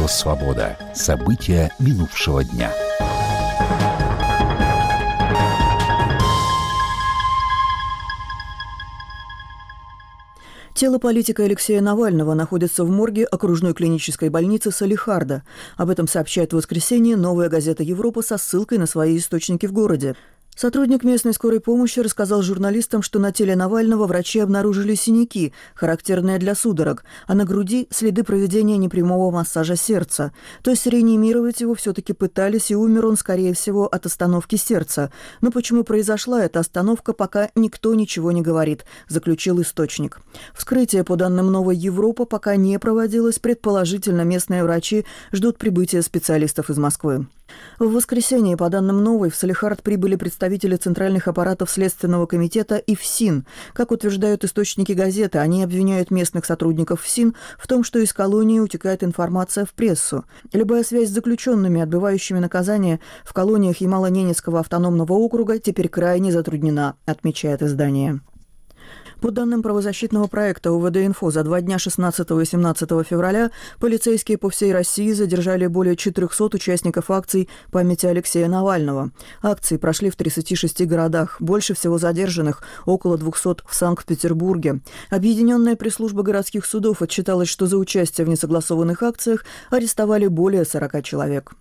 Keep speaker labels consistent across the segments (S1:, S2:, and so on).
S1: «Свобода». События минувшего дня.
S2: Тело политика Алексея Навального находится в морге окружной клинической больницы Салехарда. Об этом сообщает в воскресенье «Новая газета Европа» со ссылкой на свои источники в городе. Сотрудник местной скорой помощи рассказал журналистам, что на теле Навального врачи обнаружили синяки, характерные для судорог, а на груди следы проведения непрямого массажа сердца. То есть реанимировать его все-таки пытались, и умер он, скорее всего, от остановки сердца. Но почему произошла эта остановка, пока никто ничего не говорит, заключил источник. Вскрытие, по данным «Новой Европы», пока не проводилось, предположительно местные врачи ждут прибытия специалистов из Москвы. В воскресенье, по данным «Новой», в Салехард прибыли представители центральных аппаратов Следственного комитета и ФСИН. Как утверждают источники газеты, они обвиняют местных сотрудников ФСИН в том, что из колонии утекает информация в прессу. Любая связь с заключенными, отбывающими наказание в колониях Ямало-Ненецкого автономного округа, теперь крайне затруднена, отмечает издание. По данным правозащитного проекта УВД-Инфо, за 2 дня 16 и 17 февраля полицейские по всей России задержали более 400 участников акций памяти Алексея Навального. Акции прошли в 36 городах. Больше всего задержанных – около 200 в Санкт-Петербурге. Объединенная пресс-служба городских судов отчиталась, что за участие в несогласованных акциях арестовали более 40 человек.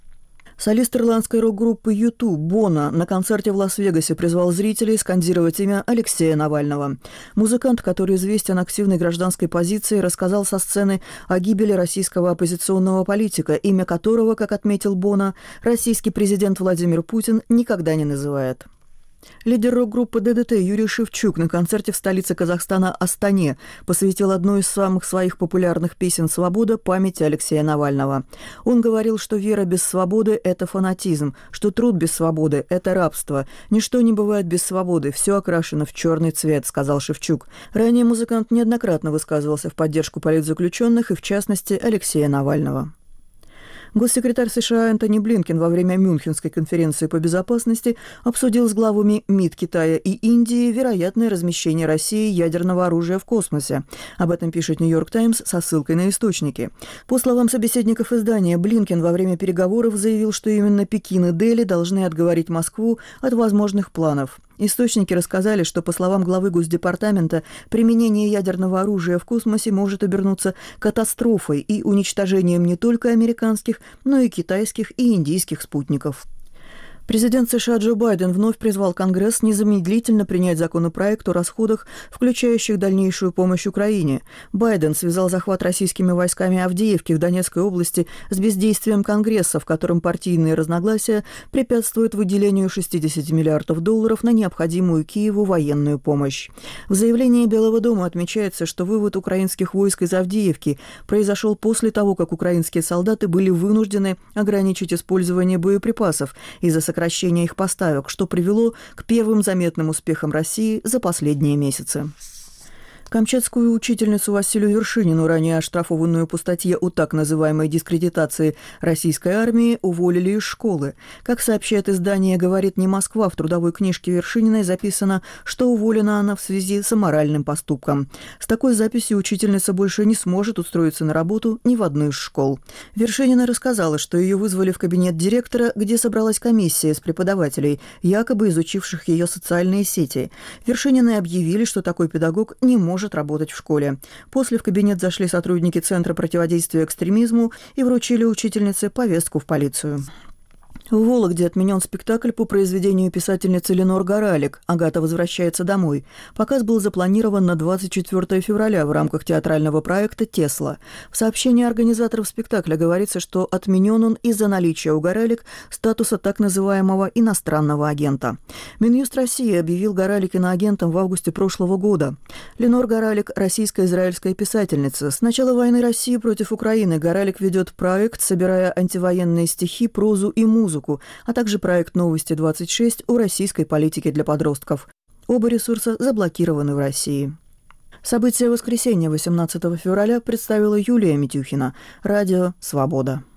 S2: Солист ирландской рок-группы U2 Боно на концерте в Лас-Вегасе призвал зрителей скандировать имя Алексея Навального. Музыкант, который известен активной гражданской позицией, рассказал со сцены о гибели российского оппозиционного политика, имя которого, как отметил Боно, российский президент Владимир Путин никогда не называет. Лидер рок-группы ДДТ Юрий Шевчук на концерте в столице Казахстана Астане посвятил одну из самых своих популярных песен «Свобода» памяти Алексея Навального. Он говорил, что вера без свободы – это фанатизм, что труд без свободы – это рабство. Ничто не бывает без свободы, все окрашено в черный цвет, сказал Шевчук. Ранее музыкант неоднократно высказывался в поддержку политзаключенных и, в частности, Алексея Навального. Госсекретарь США Энтони Блинкен во время Мюнхенской конференции по безопасности обсудил с главами МИД Китая и Индии вероятное размещение России ядерного оружия в космосе. Об этом пишет «Нью-Йорк Таймс» со ссылкой на источники. По словам собеседников издания, Блинкен во время переговоров заявил, что именно Пекин и Дели должны отговорить Москву от возможных планов. Источники рассказали, что, по словам главы Госдепартамента, применение ядерного оружия в космосе может обернуться катастрофой и уничтожением не только американских, но и китайских и индийских спутников. Президент США Джо Байден вновь призвал Конгресс незамедлительно принять законопроект о расходах, включающих дальнейшую помощь Украине. Байден связал захват российскими войсками Авдеевки в Донецкой области с бездействием Конгресса, в котором партийные разногласия препятствуют выделению $60 миллиардов на необходимую Киеву военную помощь. В заявлении Белого дома отмечается, что вывод украинских войск из Авдеевки произошел после того, как украинские солдаты были вынуждены ограничить использование боеприпасов из-за сокращения их поставок, что привело к первым заметным успехам России за последние месяцы. Камчатскую учительницу Василию Вершинину, ранее оштрафованную по статье о так называемой дискредитации российской армии, уволили из школы. Как сообщает издание «Говорит не Москва», в трудовой книжке Вершининой записано, что уволена она в связи с аморальным поступком. С такой записью учительница больше не сможет устроиться на работу ни в одну из школ. Вершинина рассказала, что ее вызвали в кабинет директора, где собралась комиссия из преподавателей, якобы изучивших ее социальные сети. Вершининой объявили, что такой педагог не может работать в школе. После в кабинет зашли сотрудники Центра противодействия экстремизму и вручили учительнице повестку в полицию. В Вологде отменен спектакль по произведению писательницы Ленор Горалик «Агата возвращается домой». Показ был запланирован на 24 февраля в рамках театрального проекта «Тесла». В сообщении организаторов спектакля говорится, что отменен он из-за наличия у Горалик статуса так называемого иностранного агента. Минюст России объявил Горалик иноагентом в августе прошлого года. Ленор Горалик – российско-израильская писательница. С начала войны России против Украины Горалик ведет проект, собирая антивоенные стихи, прозу и музыку, а также проект «Новости-26» о российской политике для подростков. Оба ресурса заблокированы в России. События воскресенья 18 февраля представила Юлия Митюхина. Радио «Свобода».